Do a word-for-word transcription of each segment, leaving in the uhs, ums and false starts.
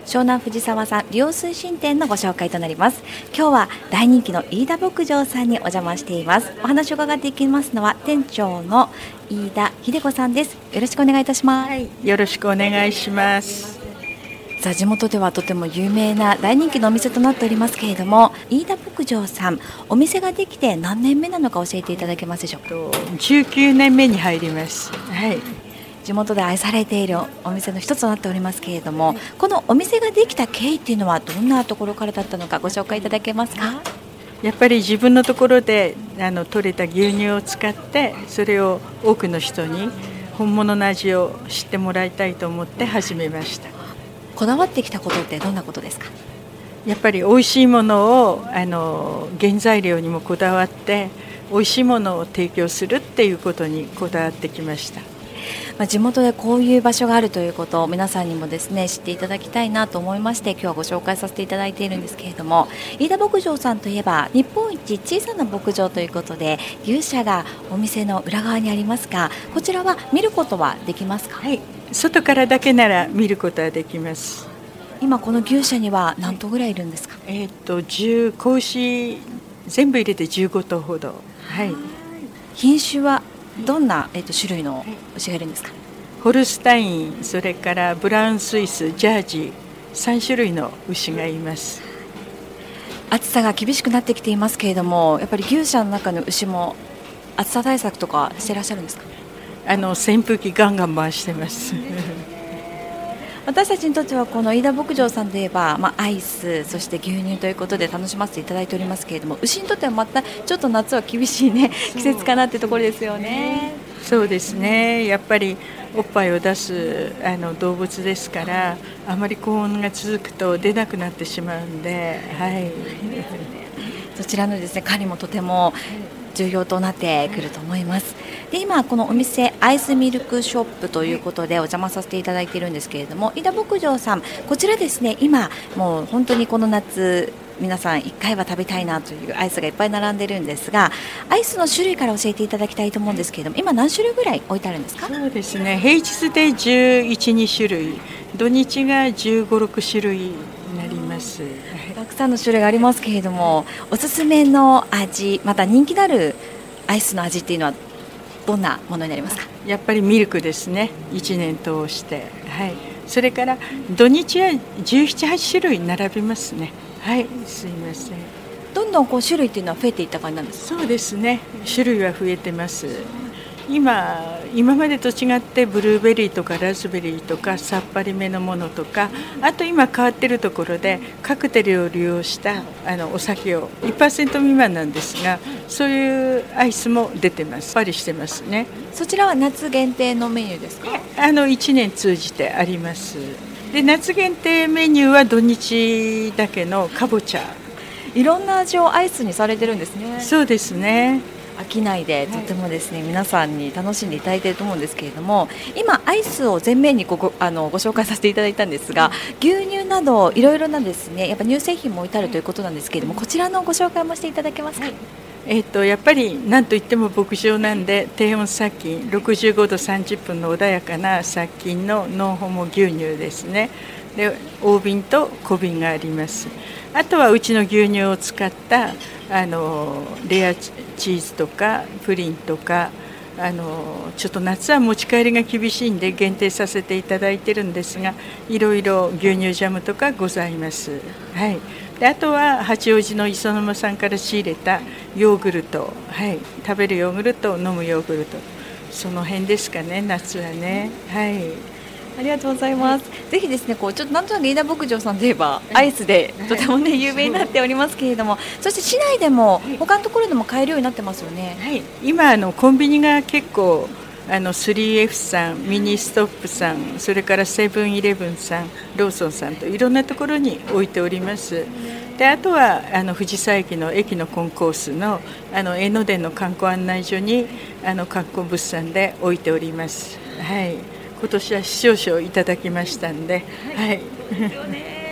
湘南藤沢さん利用推進店のご紹介となります。今日は大人気の飯田牧場さんにお邪魔しています。お話を伺っていきますのは店長の飯田秀子さんです。よろしくお願いいたします。 はい、よろしくお願いします。 さあ、地元ではとても有名な大人気のお店となっておりますけれども、飯田牧場さん、お店ができて何年目なのか教えていただけますでしょうか。 じゅうきゅうねんめに入ります。はい、 地元で愛されているお店の一つとなっておりますけれども、このお店ができた経緯っていうのはどんなところからだったのかご紹介いただけますか。 やっぱり自分のところであの取れた牛乳を使って、それを多くの人に本物の味を知ってもらいたいと思って始めました。 こだわってきたことってどんなことですか。 やっぱり美味しいものをあの原材料にもこだわって美味しいものを提供するっていうことにこだわってきました。 まあ、地元でこういう場所があるということを皆さんにもですね知っていただきたいなと思いまして、今日はご紹介させていただいているんですけれども、飯田牧場さんといえば日本一小さな牧場ということで、牛舎がお店の裏側にありますが、こちらは見ることはできますか。 はい、外からだけなら見ることはできます。 今この牛舎には何頭ぐらいいるんですか。 えー、とじゅう子牛全部入れてじゅうご頭ほど。はい、 品種はどんな、えー、と種類の牛がいるんですか。 ホルスタイン、それからブラウンスイス、ジャージー、さん種類の牛がいます。 暑さが厳しくなってきていますけれども、やっぱり牛舎の中の牛も暑さ対策とかしていらっしゃるんですか。 あの扇風機ガンガン回してます私たちにとってはこの飯田牧場さんといえば、まあ、アイス、そして牛乳ということで楽しませていただいておりますけれども、牛にとってはまたちょっと夏は厳しい、ね、季節かなってところですよね。 そうですね、やっぱりおっぱいを出すあの動物ですから、あまり高温が続くと出なくなってしまうんで、はい、 そちらのですね管理もとても重要となってくると思います。で、今このお店アイスミルクショップということでお邪魔させていただいているんですけれども、飯田牧場さん、こちらですね、今もう本当にこの夏皆さんいっかいは食べたいなというアイスがいっぱい並んでるんですが、アイスの種類から教えていただきたいと思うんですけれども、今何種類ぐらい置いてあるんですか。 そうですね、平日でじゅういち、に種類、土日がじゅうご、ろく種類になります。 たくさんの種類がありますけれども、おすすめの味、また人気のあるアイスの味っていうのはどんなものになりますか。 やっぱりミルクですね、いちねん通して、はい、それから土日はじゅうなな、はち種類並びますね。はい、すいません。 どんどんこう種類っていうのは増えていった感じなんですか。 そうですね、種類は増えてます。今今までと違ってブルーベリーとかラズベリーとかさっぱりめのものとか、あと今変わってるところでカクテルを利用したあのお酒を いちパーセント 未満なんですが、そういうアイスも出てます。さっぱりしてますね。 そちらは夏限定のメニューですか。 あのいちねん通じてあります。で、夏限定メニューは土日だけのかぼちゃ。 いろんな味をアイスにされてるんですね。 そうですね、 飽きないでとてもですね、はい、皆さんに楽しんでいただいていると思うんですけれども、今アイスを前面にごごあのご紹介させていただいたんですが、牛乳などいろいろなですね、やっぱ乳製品も置いてあるということなんですけれども、こちらのご紹介もしていただけますか。はい、 えー、とやっぱり何といっても牧場なんで、低温殺菌、ろくじゅうごどさんじゅっぷんの穏やかな殺菌のノンホモ牛乳ですね。で、大瓶と小瓶があります。あとはうちの牛乳を使ったあのレアチーズとかプリンとか、あのちょっと夏は持ち帰りが厳しいんで限定させていただいてるんですが、いろいろ牛乳ジャムとかございます。はい、であとは八王子の磯沼さんから仕入れたヨーグルト、はい、食べるヨーグルト、飲むヨーグルト、その辺ですかね、夏はね。はい、 ありがとうございます。ぜひですね、こうちょっとなんとなく飯田牧場さんといえばアイスでとてもね、有名になっておりますけれども、そして市内でも他のところでも買えるようになってますよね。 はい、今あのコンビニが結構あの スリーエフ さん、ミニストップさん、それからセブンイレブンさん、ローソンさんといろんなところに置いております。で、あとはあの藤沢駅の駅のコンコースのあの江ノ電の観光案内所にあの観光物産で置いております。はい、今年は少々いただきましたんで、はい、 はい、ですよね。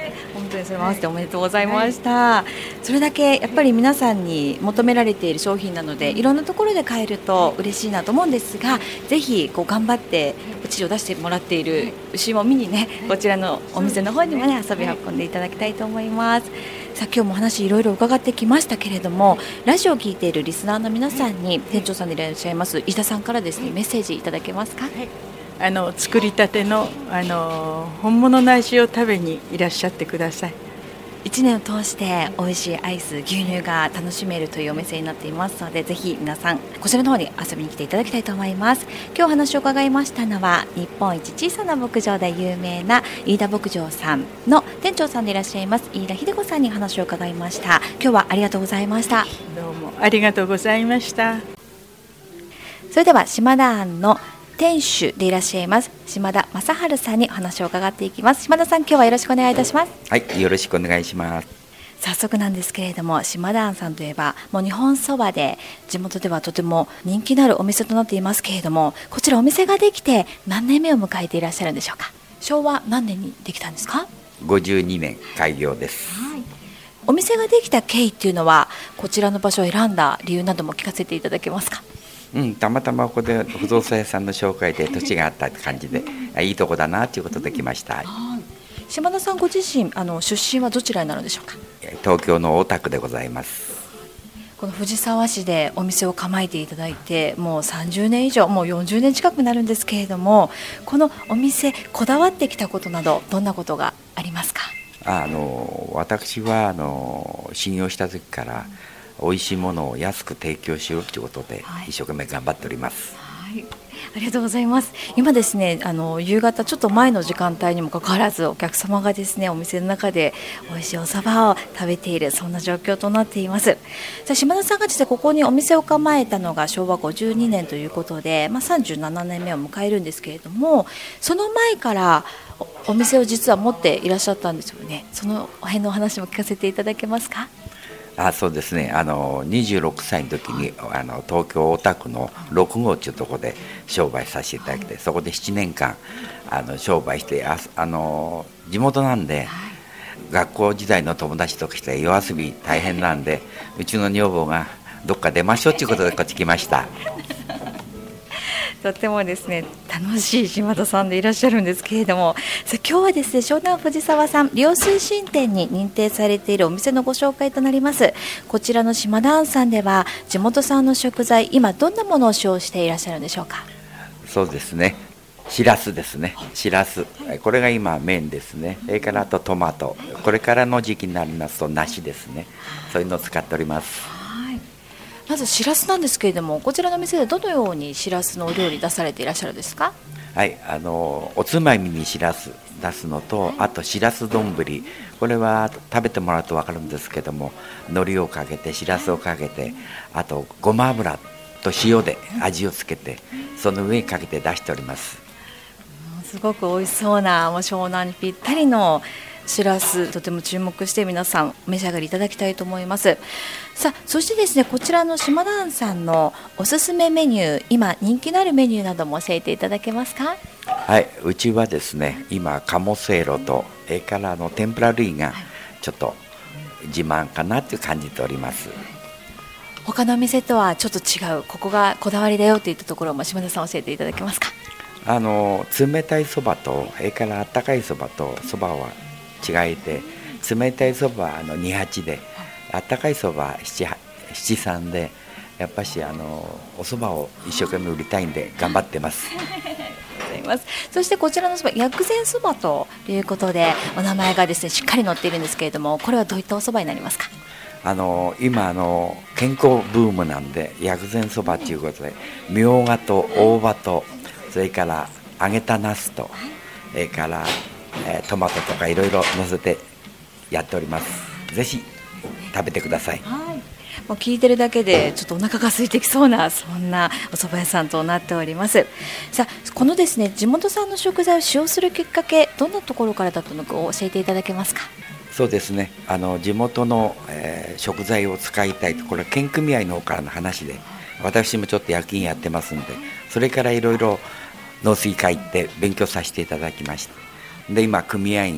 本当にそれも合わせておめでとうございました、はい、それだけやっぱり皆さんに求められている商品なのでいろんなところで買えると嬉しいなと思うんですが、ぜひこう頑張ってお乳を出してもらっている牛も見にね、こちらのお店の方にもね遊び運んでいただきたいと思います。さあ今日もお話いろいろ伺ってきましたけれども、ラジオを聞いているリスナーの皆さんに店長さんでいらっしゃいます飯田さんからですねメッセージいただけますか。はい、 あの作りたてのあの本物の味を食べにいらっしゃってください。 いちねんを通して美味しいアイス牛乳が楽しめるというお店になっていますので、ぜひ皆さんこちらの方に遊びに来ていただきたいと思います。今日お話を伺いましたのは日本一小さな牧場で有名な飯田牧場さんの店長さんでいらっしゃいます飯田秀子さんに話を伺いました。今日はありがとうございました。 どうもありがとうございました。 それでは島田庵の店主でいらっしゃいます島田正治さんにお話を伺っていきます。島田さん、今日はよろしくお願いいたします。 はい、よろしくお願いします。 早速なんですけれども、島田庵さんといえばもう日本そばで地元ではとても人気のあるお店となっていますけれども、こちらお店ができて何年目を迎えていらっしゃるんでしょうか。昭和何年にできたんですか。 ごじゅうにねん開業です。はい、 お店ができた経緯っていうのはこちらの場所を選んだ理由なども聞かせていただけますか。 うん、たまたまここで不動産屋さんの紹介で土地があったって感じでいいとこだなということで来ました。はい、 島田さんご自身あの出身はどちらになるんでしょうか。 東京の大田区でございます。 この藤沢市でお店を構えていただいてもうさんじゅうねん以上、もうよんじゅうねん近くなるんですけれども、このお店こだわってきたことなどどんなことがありますか。 あの私はあの修行した時から美味しいものを安く提供しようということで、はい、一生懸命頑張っております。 はい、ありがとうございます。今ですね、あの夕方ちょっと前の時間帯にもかかわらずお客様がですねお店の中で美味しいお蕎麦を食べている、そんな状況となっています。さあ島田さんが実際ここにお店を構えたのがしょうわごじゅうにねんということで、まあ、さんじゅうななねんめを迎えるんですけれども、その前からお, お店を実は持っていらっしゃったんですよね。その辺のお話も聞かせていただけますか。 あ、そうですね、あのにじゅうろくさいの時にあの東京大田区のろくごうというところで商売させていただいて、はい、そこでななねんかんあの商売して、ああの地元なんで、はい、学校時代の友達として夜遊び大変なんでうちの女房がどっか出ましょうということでこっち来ました。 とってもですね楽しい島田さんでいらっしゃるんですけれども、さ今日はですね湘南藤沢さん良水新店に認定されているお店のご紹介となります。こちらの島田庵さんでは地元産の食材、今どんなものを使用していらっしゃるんでしょうか。 そうですね、しらすですね、しらす、これが今メインですね。それからあとトマト、これからの時期になりますと梨ですね、そういうのを使っております。 まずしらすなんですけれども、こちらの店でどのようにしらすのお料理出されていらっしゃるんですか。 はい、あのおつまみにしらす出すのと、あとしらす丼、これは食べてもらうと分かるんですけども、海苔をかけてしらすをかけて、あとごま油と塩で味をつけてその上にかけて出しております。 すごく美味しそうな、もう湘南にぴったりのしらす、とても注目して皆さんお召し上がりいただきたいと思います。さあそしてですね、こちらの島田庵さんのおすすめメニュー、今人気のあるメニューなども教えていただけますか。 はい、うちはですね今鴨せいろとそれからの天ぷら類がちょっと自慢かなと感じております。 他のお店とはちょっと違う、ここがこだわりだよといったところも島田さん教えていただけますか。 あの冷たいそばとそれからあったかいそばとそばは違えて、冷たいそばはあのにはちで、あったかいそばはななさんで、やっぱしあのおそばを一生懸命売りたいんで頑張ってます。 そしてこちらのそば、薬膳そばということでお名前がですねしっかり載っているんですけれども、これはどういったおそばになりますか。 あの今あの健康ブームなんで薬膳そばということで、みょうがと大葉とそれから揚げたナスとそれからえー、トマトとかいろいろ乗せてやっております。ぜひ食べてください。 はい、もう聞いてるだけでちょっとお腹が空いてきそうな、そんなお蕎麦屋さんとなっております。さあこのですね地元産の食材を使用するきっかけ、どんなところからだったのか教えていただけますか。 そうですね、あの地元の、えー、食材を使いたいと、これは県組合の方からの話で、私もちょっと夜勤やってますんで、それからいろいろ農水会行って勉強させていただきました。で今組合員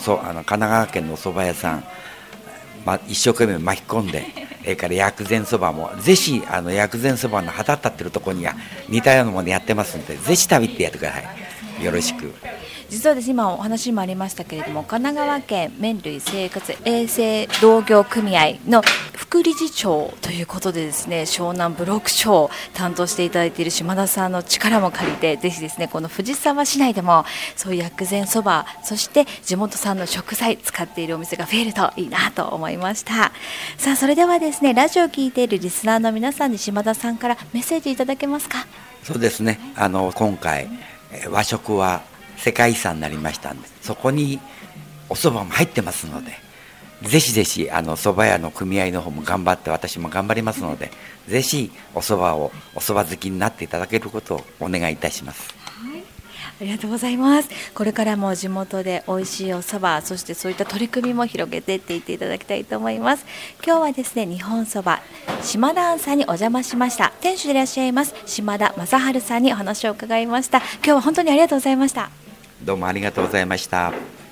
そあの神奈川県のお蕎麦屋さん、ま、一生懸命巻き込んで、それから薬膳そばもぜひあの薬膳そばの旗立ってるところには似たようなものやってますので、ぜひ食べてやってください。よろしく。 実はですね、今お話にもありましたけれども、神奈川県麺類生活衛生同業組合の副理事長ということでですね、湘南ブロック長を担当していただいている島田さんの力も借りて、ぜひですねこの藤沢市内でもそういう薬膳そば、そして地元産の食材使っているお店が増えるといいなと思いました。さあ、それではですね、ラジオを聞いているリスナーの皆さんに島田さんからメッセージいただけますか。 そうですね、あの今回和食は世界遺産になりましたんで、そこにお蕎麦も入ってますので、ぜひぜひあの蕎麦屋の組合の方も頑張って、私も頑張りますので、ぜひお蕎麦をお蕎麦好きになっていただけることをお願いいたします。 ありがとうございます。これからも地元で美味しいお蕎麦、そしてそういった取り組みも広げていっていっていただきたいと思います。今日はですね、日本蕎麦島田庵さんにお邪魔しました。店主でいらっしゃいます島田正治さんにお話を伺いました。今日は本当にありがとうございました。 どうもありがとうございました。